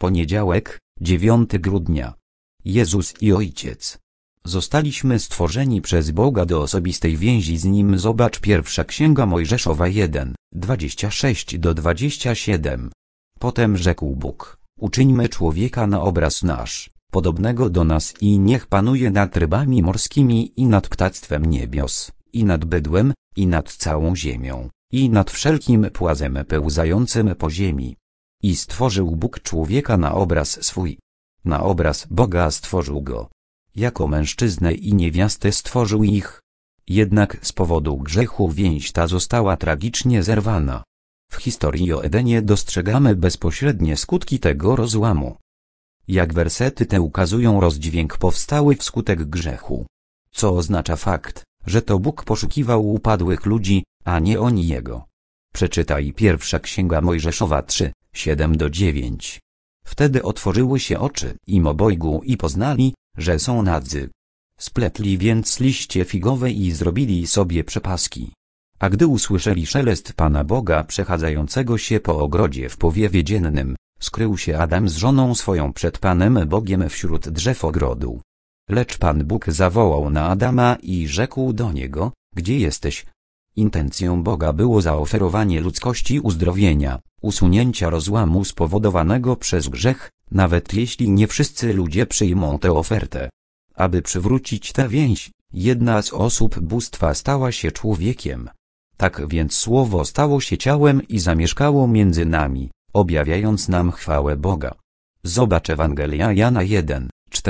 Poniedziałek, 9 grudnia. Jezus i Ojciec. Zostaliśmy stworzeni przez Boga do osobistej więzi z Nim. Zobacz pierwsza Księga Mojżeszowa 1, 26-27. Potem rzekł Bóg: uczyńmy człowieka na obraz nasz, podobnego do nas, i niech panuje nad rybami morskimi i nad ptactwem niebios, i nad bydłem, i nad całą ziemią, i nad wszelkim płazem pełzającym po ziemi. I stworzył Bóg człowieka na obraz swój. Na obraz Boga stworzył go. Jako mężczyznę i niewiastę stworzył ich. Jednak z powodu grzechu więź ta została tragicznie zerwana. W historii o Edenie dostrzegamy bezpośrednie skutki tego rozłamu. Jak wersety te ukazują, rozdźwięk powstały wskutek grzechu. Co oznacza fakt, że to Bóg poszukiwał upadłych ludzi, a nie oni Jego. Przeczytaj pierwsza Księga Mojżeszowa 3, 7-9. Wtedy otworzyły się oczy im obojgu i poznali, że są nadzy. Spletli więc liście figowe i zrobili sobie przepaski. A gdy usłyszeli szelest Pana Boga przechadzającego się po ogrodzie w powiewie dziennym, skrył się Adam z żoną swoją przed Panem Bogiem wśród drzew ogrodu. Lecz Pan Bóg zawołał na Adama i rzekł do niego: gdzie jesteś? Intencją Boga było zaoferowanie ludzkości uzdrowienia, usunięcia rozłamu spowodowanego przez grzech, nawet jeśli nie wszyscy ludzie przyjmą tę ofertę. Aby przywrócić tę więź, jedna z osób bóstwa stała się człowiekiem. Tak więc Słowo stało się ciałem i zamieszkało między nami, objawiając nam chwałę Boga. Zobacz Ewangelia Jana 1,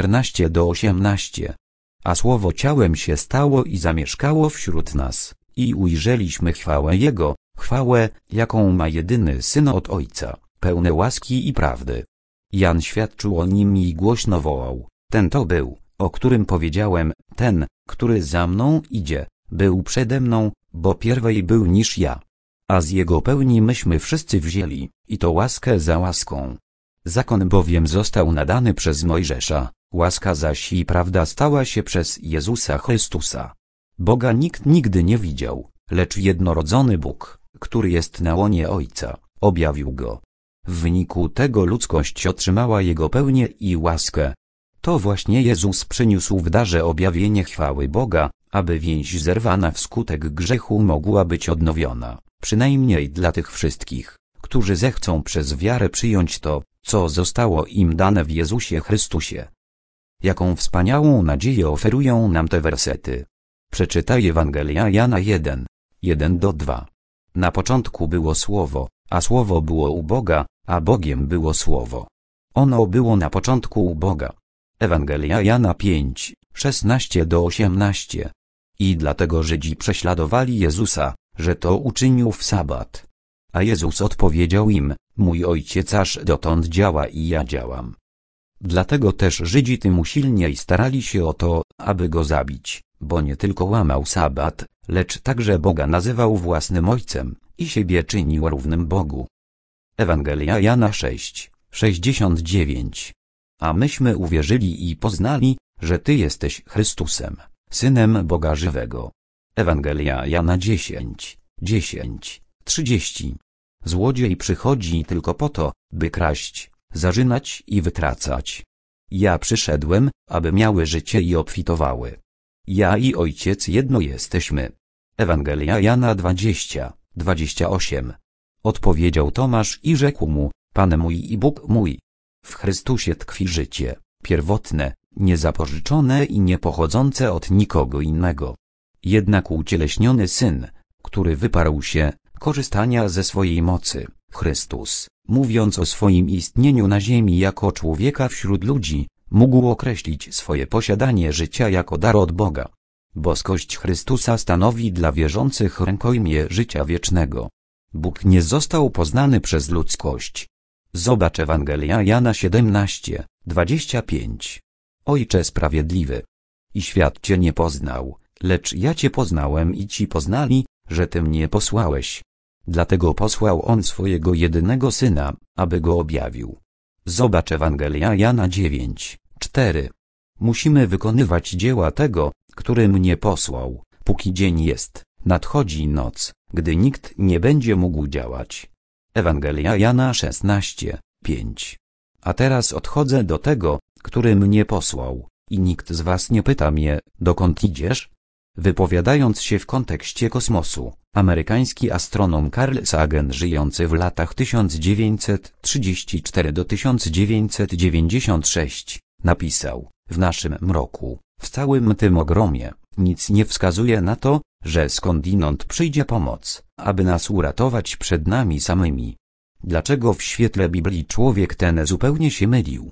14-18. A Słowo ciałem się stało i zamieszkało wśród nas, i ujrzeliśmy chwałę Jego, chwałę, jaką ma jedyny Syn od Ojca, pełny łaski i prawdy. Jan świadczył o Nim i głośno wołał: ten to był, o którym powiedziałem, ten, który za mną idzie, był przede mną, bo pierwej był niż ja. A z Jego pełni myśmy wszyscy wzięli, i to łaskę za łaską. Zakon bowiem został nadany przez Mojżesza, łaska zaś i prawda stała się przez Jezusa Chrystusa. Boga nikt nigdy nie widział, lecz jednorodzony Bóg, który jest na łonie Ojca, objawił Go. W wyniku tego ludzkość otrzymała Jego pełnię i łaskę. To właśnie Jezus przyniósł w darze objawienie chwały Boga, aby więź zerwana wskutek grzechu mogła być odnowiona, przynajmniej dla tych wszystkich, którzy zechcą przez wiarę przyjąć to, co zostało im dane w Jezusie Chrystusie. Jaką wspaniałą nadzieję oferują nam te wersety. Przeczytaj Ewangelia Jana 1, 1-2. Na początku było Słowo, a Słowo było u Boga, a Bogiem było Słowo. Ono było na początku u Boga. Ewangelia Jana 5, 16-18. I dlatego Żydzi prześladowali Jezusa, że to uczynił w sabat. A Jezus odpowiedział im: mój Ojciec aż dotąd działa i ja działam. Dlatego też Żydzi tym usilniej starali się o to, aby Go zabić, bo nie tylko łamał sabat, lecz także Boga nazywał własnym Ojcem i siebie czynił równym Bogu. Ewangelia Jana 6, 69. A myśmy uwierzyli i poznali, że Ty jesteś Chrystusem, Synem Boga żywego. Ewangelia Jana 10, 10, 30. Złodziej przychodzi tylko po to, by kraść, zarzynać i wytracać. Ja przyszedłem, aby miały życie i obfitowały. Ja i Ojciec jedno jesteśmy. Ewangelia Jana 20, 28. Odpowiedział Tomasz i rzekł mu: Pan mój i Bóg mój. W Chrystusie tkwi życie, pierwotne, niezapożyczone i niepochodzące od nikogo innego. Jednak ucieleśniony Syn, który wyparł się korzystania ze swojej mocy, Chrystus, mówiąc o swoim istnieniu na ziemi jako człowieka wśród ludzi, mógł określić swoje posiadanie życia jako dar od Boga. Boskość Chrystusa stanowi dla wierzących rękojmię życia wiecznego. Bóg nie został poznany przez ludzkość. Zobacz Ewangelia Jana 17, 25. Ojcze sprawiedliwy, i świat Cię nie poznał, lecz ja Cię poznałem i ci poznali, że Ty mnie posłałeś. Dlatego posłał On swojego jedynego Syna, aby Go objawił. Zobacz Ewangelia Jana 9, 4. Musimy wykonywać dzieła tego, który mnie posłał, póki dzień jest, nadchodzi noc, gdy nikt nie będzie mógł działać. Ewangelia Jana 16, 5. A teraz odchodzę do tego, który mnie posłał, i nikt z was nie pyta mnie, dokąd idziesz? Wypowiadając się w kontekście kosmosu, amerykański astronom Carl Sagan, żyjący w latach 1934 do 1996, napisał: w naszym mroku, w całym tym ogromie, nic nie wskazuje na to, że skądinąd przyjdzie pomoc, aby nas uratować przed nami samymi. Dlaczego w świetle Biblii człowiek ten zupełnie się mylił?